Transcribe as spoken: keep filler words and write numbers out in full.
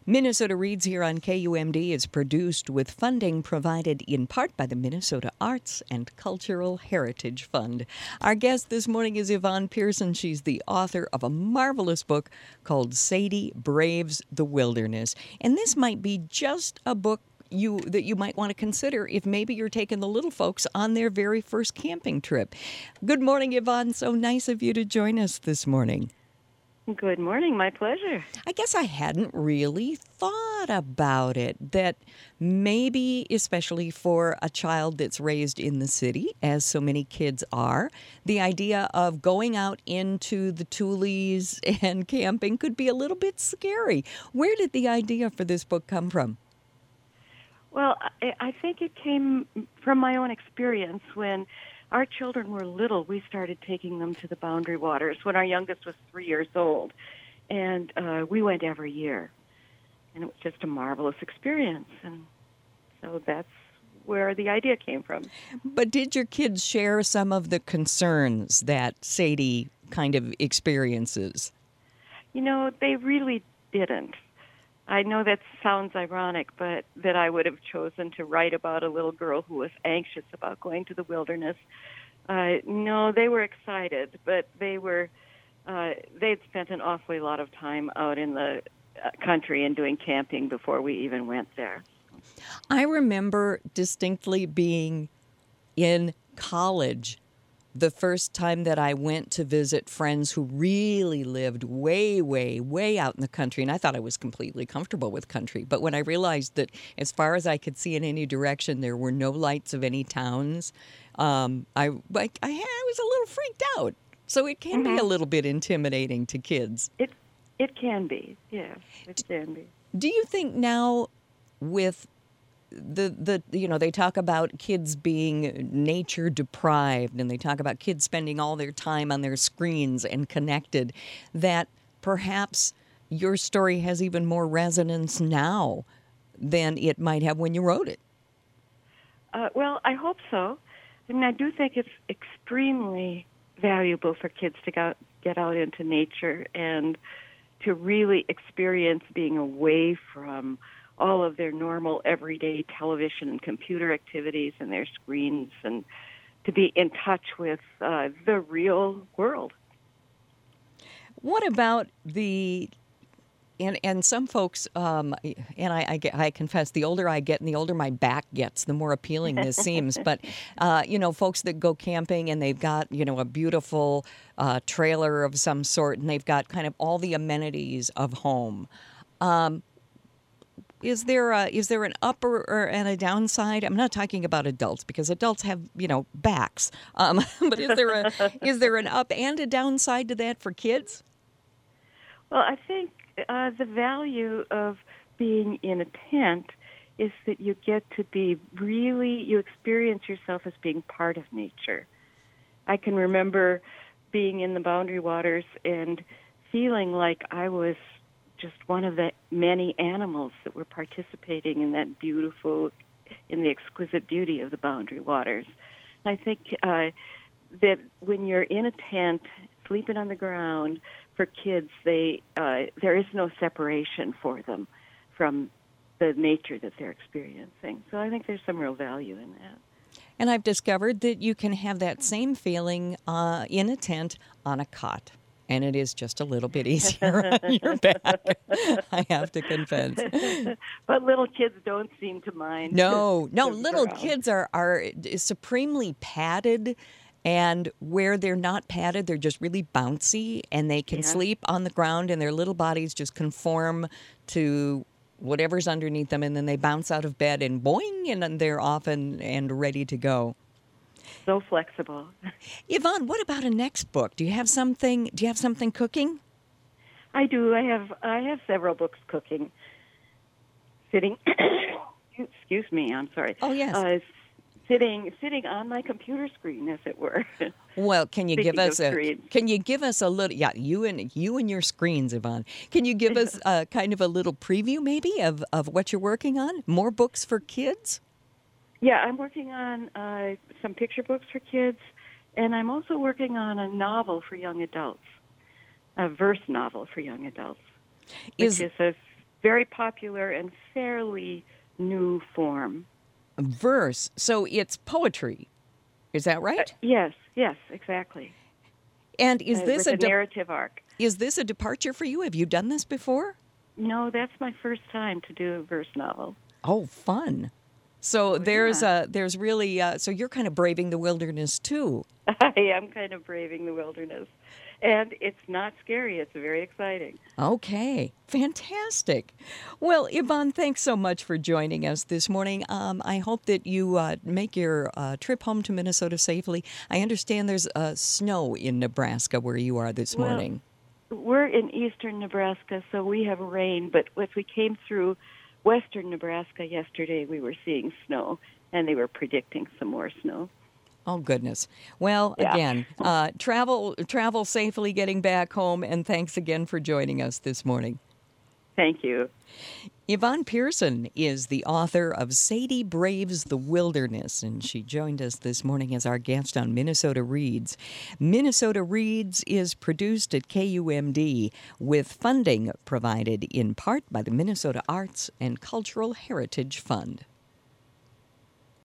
Minnesota Reads here on K U M D is produced with funding provided in part by the Minnesota Arts and Cultural Heritage Fund. Our guest this morning is Yvonne Pearson. She's the author of a marvelous book called Sadie Braves the Wilderness. And this might be just a book you that you might want to consider if maybe you're taking the little folks on their very first camping trip. Good morning, Yvonne. So nice of you to join us this morning. Good morning. My pleasure. I guess I hadn't really thought about it, that maybe, especially for a child that's raised in the city, as so many kids are, the idea of going out into the Tules and camping could be a little bit scary. Where did the idea for this book come from? Well, I, I think it came from my own experience. When our children were little, we started taking them to the Boundary Waters when our youngest was three years old. And uh, we went every year. And it was just a marvelous experience. And so that's where the idea came from. But did your kids share some of the concerns that Sadie kind of experiences? You know, they really didn't. I know that sounds ironic, but that I would have chosen to write about a little girl who was anxious about going to the wilderness. Uh, no, they were excited, but they were uh, they'd spent an awfully lot of time out in the uh, country and doing camping before we even went there. I remember distinctly being in college the first time that I went to visit friends who really lived way, way, way out in the country. And I thought I was completely comfortable with country. But when I realized that as far as I could see in any direction, there were no lights of any towns, um, I, I, I was a little freaked out. So it can Mm-hmm. be a little bit intimidating to kids. It it can be, yes, it can be. Do you think now with The, the you know, they talk about kids being nature deprived, and they talk about kids spending all their time on their screens and connected, that perhaps your story has even more resonance now than it might have when you wrote it? Uh, well, I hope so. I mean, I do think it's extremely valuable for kids to go, get out into nature and to really experience being away from all of their normal everyday television and computer activities and their screens, and to be in touch with uh, the real world. What about the, and and some folks, um, and I, I, get, I confess, the older I get and the older my back gets, the more appealing this seems. But, uh, you know, folks that go camping and they've got, you know, a beautiful uh, trailer of some sort, and they've got kind of all the amenities of home. Um, Is there a, is there an upper or and a downside? I'm not talking about adults, because adults have, you know, backs. Um, but is there a is there an up and a downside to that for kids? Well, I think uh, the value of being in a tent is that you get to be really, you experience yourself as being part of nature. I can remember being in the Boundary Waters and feeling like I was just one of the many animals that were participating in that beautiful, in the exquisite beauty of the Boundary Waters. I think uh, that when you're in a tent, sleeping on the ground, for kids, they uh, there is no separation for them from the nature that they're experiencing. So I think there's some real value in that. And I've discovered that you can have that same feeling uh, in a tent on a cot. And it is just a little bit easier on your back, I have to confess. But little kids don't seem to mind. No, no, little around. kids are, are supremely padded, and where they're not padded, they're just really bouncy, and they can Yeah. sleep on the ground, and their little bodies just conform to whatever's underneath them, and then they bounce out of bed, and boing, and then they're off and, and ready to go. So flexible. Yvonne, what about a next book? Do you have something? Do you have something cooking? I do. I have I have several books cooking. Sitting, excuse me. I'm sorry. Oh yes. Uh, sitting sitting on my computer screen, as it were. Well, can you give Speaking us of a screens. can you give us a little yeah you and you and your screens, Yvonne? Can you give us uh, kind of a little preview maybe of, of what you're working on? More books for kids? Yeah, I'm working on uh, some picture books for kids, and I'm also working on a novel for young adults, a verse novel for young adults, which Is is a very popular and fairly new form. Verse. So it's poetry. Is that Uh, right? yes, yes, exactly. And is Uh, this with a a de- narrative arc. is this a departure for you? Have you done this before? No, that's my first time to do a verse novel. Oh, fun. So Oh, there's yeah. a there's really uh, so you're kind of braving the wilderness too. I am kind of braving the wilderness. And it's not scary. It's very exciting. Okay, fantastic. Well, Yvonne, thanks so much for joining us this morning. Um, I hope that you uh, make your uh, trip home to Minnesota safely. I understand there's uh, snow in Nebraska where you are this Well, morning. we're in eastern Nebraska, so we have rain, but as we came through western Nebraska yesterday, we were seeing snow, and they were predicting some more snow. Oh goodness. Well, Yeah. again, uh, travel travel safely getting back home, and thanks again for joining us this morning. Thank you. Yvonne Pearson is the author of Sadie Braves the Wilderness, and she joined us this morning as our guest on Minnesota Reads. Minnesota Reads is produced at K U M D with funding provided in part by the Minnesota Arts and Cultural Heritage Fund.